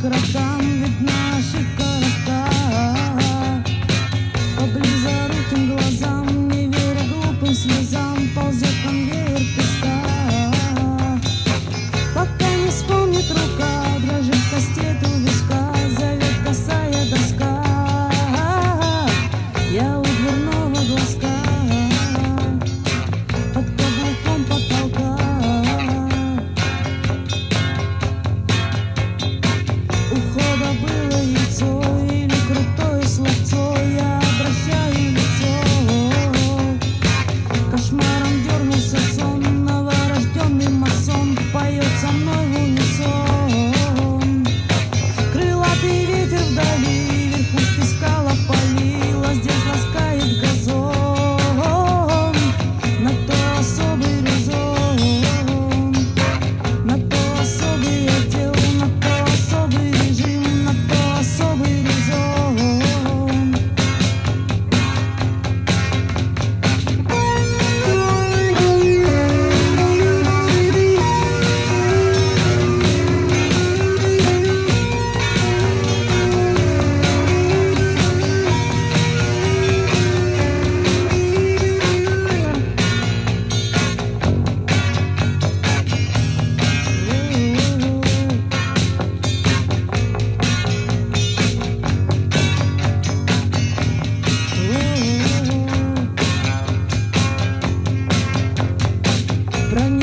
кротам видна щекота. По близоруким глазам, не веря глупым слезам, ползет конвейер песка. Пока не вспомнит рука, дрожит кастет у виска, зовет косая доска. Я у дверного глазка, под каблуком потолка. У входа было яйцо или крутое словцо, я обращаю лицо. Кошмаром дернулся сон, новорожденный масон поет со мной в унисон. Крылатый ветер вдали, верхушки скал опалила, здесь ласкает газон. На то особый резон, на то особый отдел, на то особый режим, на то особый резон. Броня